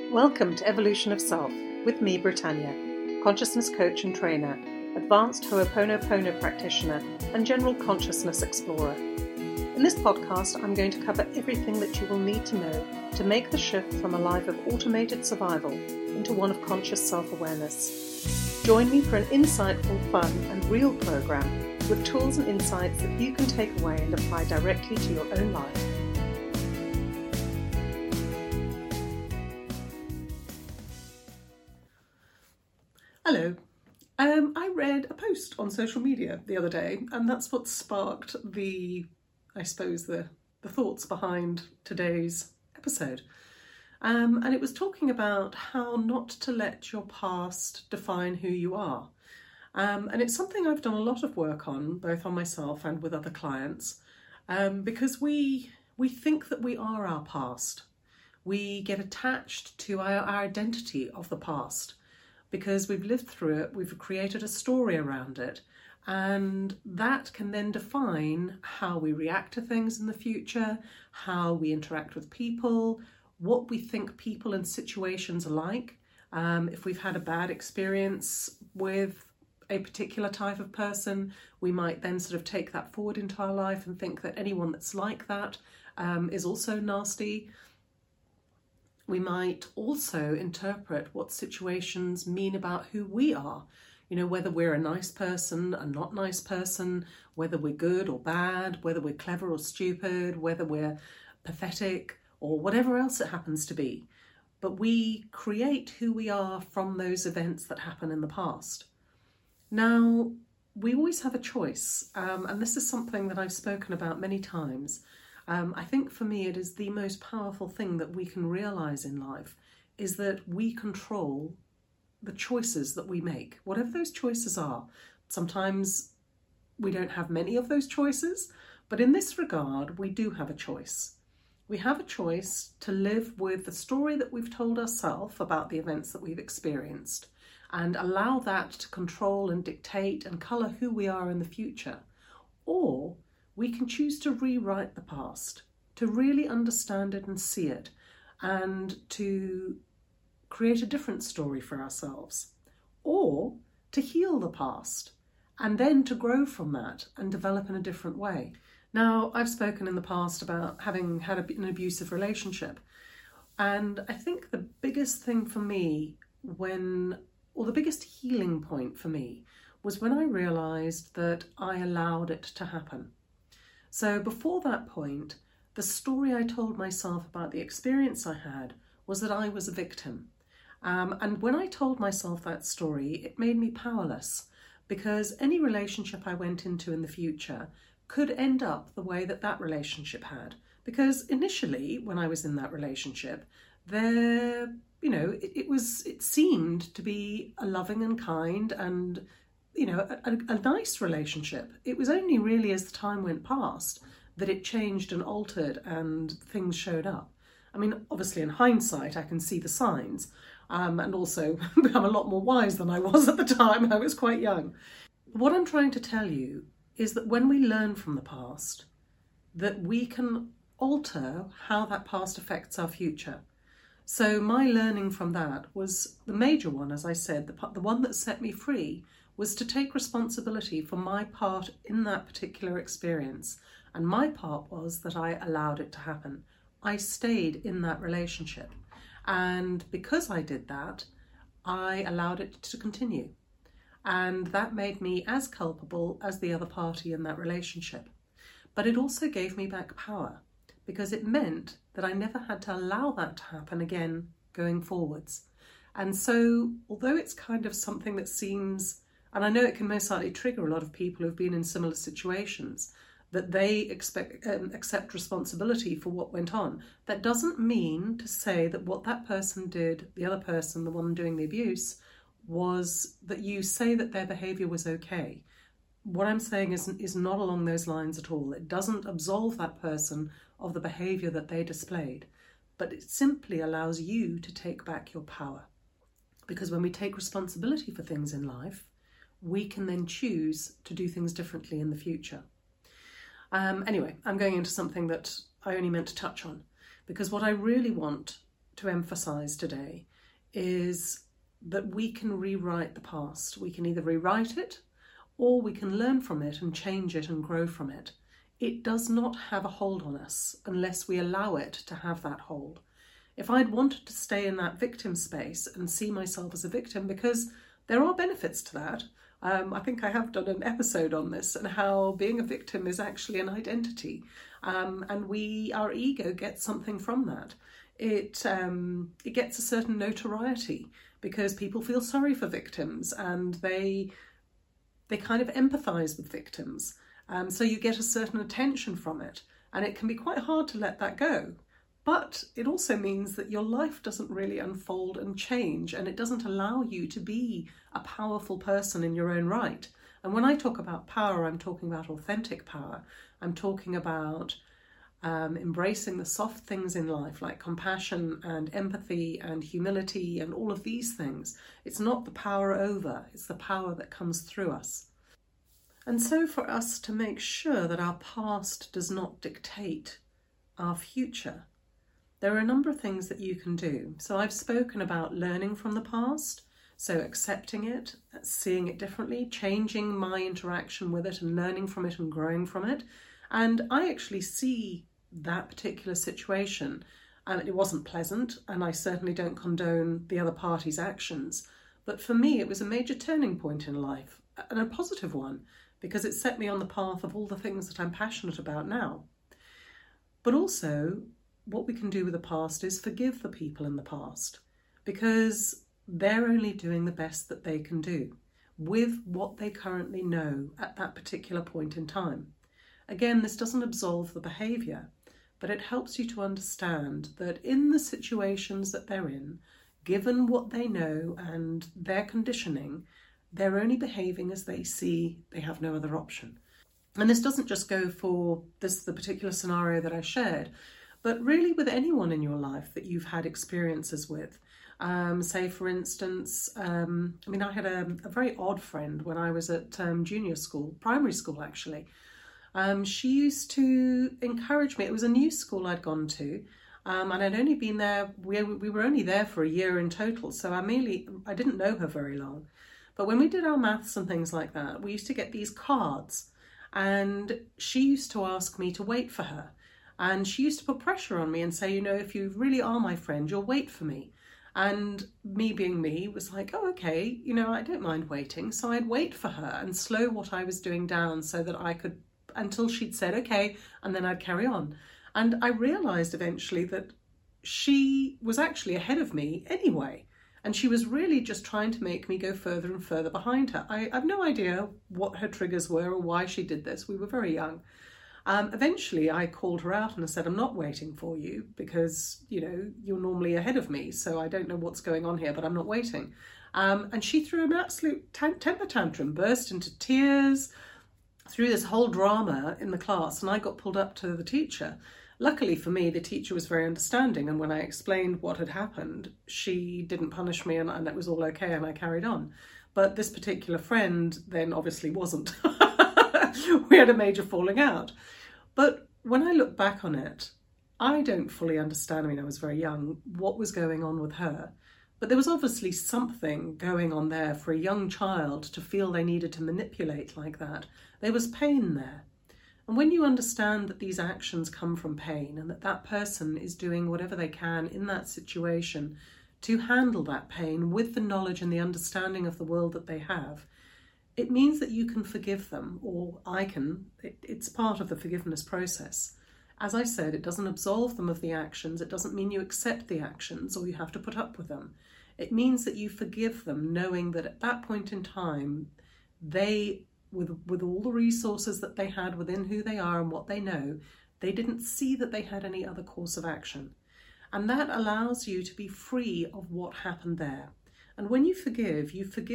Welcome to Evolution of Self with me, Britannia, consciousness coach and trainer, advanced Ho'oponopono practitioner, and general consciousness explorer. In this podcast, I'm going to cover everything that you will need to know to make the shift from a life of automated survival into one of conscious self-awareness. Join me for an insightful, fun, and real program with tools and insights that you can take away and apply directly to your own life. Hello. I read a post on social media the other day, and that's what sparked the thoughts behind today's episode. And it was talking about how not to let your past define who you are. And it's something I've done a lot of work on, both on myself and with other clients, because we think that we are our past. We get attached to our identity of the past. Because we've lived through it, we've created a story around it, and that can then define how we react to things in the future, how we interact with people, what we think people and situations are like. If we've had a bad experience with a particular type of person, we might then sort of take that forward into our life and think that anyone that's like that is also nasty. We might also interpret what situations mean about who we are. You know, whether we're a nice person, a not nice person, whether we're good or bad, whether we're clever or stupid, whether we're pathetic or whatever else it happens to be. But we create who we are from those events that happen in the past. Now, we always have a choice, and this is something that I've spoken about many times. I think for me it is the most powerful thing that we can realise in life is that we control the choices that we make, whatever those choices are. Sometimes we don't have many of those choices, but in this regard we do have a choice. We have a choice to live with the story that we've told ourselves about the events that we've experienced and allow that to control and dictate and colour who we are in the future. Or we can choose to rewrite the past, to really understand it and see it, and to create a different story for ourselves. Or to heal the past, and then to grow from that and develop in a different way. Now, I've spoken in the past about having had an abusive relationship, and I think the biggest thing for me the biggest healing point for me was when I realised that I allowed it to happen. So before that point, the story I told myself about the experience I had was that I was a victim. And when I told myself that story, it made me powerless because any relationship I went into in the future could end up the way that relationship had. Because initially, when I was in that relationship, it seemed to be a loving and kind and a nice relationship. It was only really as the time went past that it changed and altered and things showed up. I mean, obviously in hindsight, I can see the signs and also become a lot more wise than I was at the time. I was quite young. What I'm trying to tell you is that when we learn from the past, that we can alter how that past affects our future. So my learning from that was the major one, as I said, the one that set me free was to take responsibility for my part in that particular experience. And my part was that I allowed it to happen. I stayed in that relationship. And because I did that, I allowed it to continue. And that made me as culpable as the other party in that relationship. But it also gave me back power because it meant that I never had to allow that to happen again going forwards. And so, although it's kind of something that seems, and I know it can most likely trigger a lot of people who've been in similar situations, that they accept responsibility for what went on. That doesn't mean to say that what that person did, the other person, the one doing the abuse, was that you say that their behaviour was okay. What I'm saying is not along those lines at all. It doesn't absolve that person of the behaviour that they displayed, but it simply allows you to take back your power. Because when we take responsibility for things in life, we can then choose to do things differently in the future. Anyway, I'm going into something that I only meant to touch on, because what I really want to emphasize today is that we can rewrite the past. We can either rewrite it or we can learn from it and change it and grow from it. It does not have a hold on us unless we allow it to have that hold. If I'd wanted to stay in that victim space and see myself as a victim, because there are benefits to that. I think I have done an episode on this and how being a victim is actually an identity, and our ego gets something from that. It gets a certain notoriety because people feel sorry for victims and they kind of empathise with victims. So you get a certain attention from it, and it can be quite hard to let that go. But it also means that your life doesn't really unfold and change, and it doesn't allow you to be a powerful person in your own right. And when I talk about power, I'm talking about authentic power. I'm talking about embracing the soft things in life, like compassion and empathy and humility and all of these things. It's not the power over, it's the power that comes through us. And so for us to make sure that our past does not dictate our future, there are a number of things that you can do. So I've spoken about learning from the past, so accepting it, seeing it differently, changing my interaction with it and learning from it and growing from it. And I actually see that particular situation. It wasn't pleasant, and I certainly don't condone the other party's actions. But for me, it was a major turning point in life, and a positive one, because it set me on the path of all the things that I'm passionate about now. But also, what we can do with the past is forgive the people in the past, because they're only doing the best that they can do with what they currently know at that particular point in time. Again, this doesn't absolve the behaviour, but it helps you to understand that in the situations that they're in, given what they know and their conditioning, they're only behaving as they see they have no other option. And this doesn't just go for the particular scenario that I shared, but really with anyone in your life that you've had experiences with. Say, for instance, I had a very odd friend when I was at junior school, primary school actually. She used to encourage me. It was a new school I'd gone to, and I'd only been there, we were only there for a year in total, so I didn't know her very long. But when we did our maths and things like that, we used to get these cards, and she used to ask me to wait for her. And she used to put pressure on me and say, if you really are my friend, you'll wait for me. And me being me was like, oh, okay, I don't mind waiting. So I'd wait for her and slow what I was doing down so that I could, until she'd said, okay, and then I'd carry on. And I realised eventually that she was actually ahead of me anyway. And she was really just trying to make me go further and further behind her. I have no idea what her triggers were or why she did this. We were very young. Eventually I called her out and I said, I'm not waiting for you because, you're normally ahead of me. So I don't know what's going on here, but I'm not waiting. And she threw an absolute temper tantrum, burst into tears, through this whole drama in the class. And I got pulled up to the teacher. Luckily for me, the teacher was very understanding. And when I explained what had happened, she didn't punish me and it was all okay and I carried on. But this particular friend then obviously wasn't. We had a major falling out. But when I look back on it, I don't fully understand. I was very young, what was going on with her. But there was obviously something going on there for a young child to feel they needed to manipulate like that. There was pain there. And when you understand that these actions come from pain and that person is doing whatever they can in that situation to handle that pain with the knowledge and the understanding of the world that they have, it means that you can forgive them, or I can. It's part of the forgiveness process. As I said, it doesn't absolve them of the actions. It doesn't mean you accept the actions or you have to put up with them. It means that you forgive them, knowing that at that point in time, they, with all the resources that they had within who they are and what they know, they didn't see that they had any other course of action. And that allows you to be free of what happened there. And when you forgive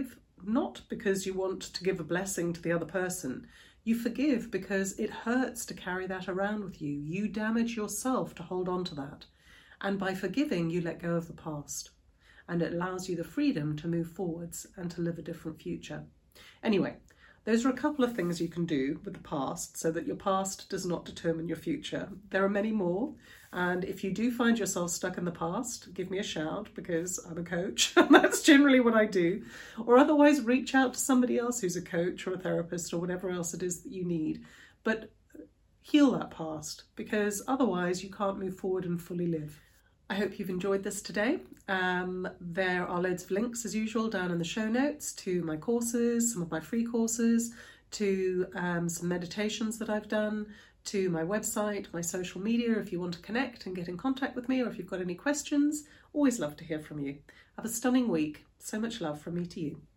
not because you want to give a blessing to the other person. You forgive because it hurts to carry that around with you. You damage yourself to hold on to that. And by forgiving, you let go of the past. And it allows you the freedom to move forwards and to live a different future. Anyway, Those are a couple of things you can do with the past so that your past does not determine your future. There are many more, and if you do find yourself stuck in the past, give me a shout because I'm a coach and that's generally what I do. Or otherwise reach out to somebody else who's a coach or a therapist or whatever else it is that you need. But heal that past, because otherwise you can't move forward and fully live. I hope you've enjoyed this today. There are loads of links as usual down in the show notes to my courses, some of my free courses, to some meditations that I've done, to my website, my social media if you want to connect and get in contact with me, or if you've got any questions. Always love to hear from you. Have a stunning week. So much love from me to you.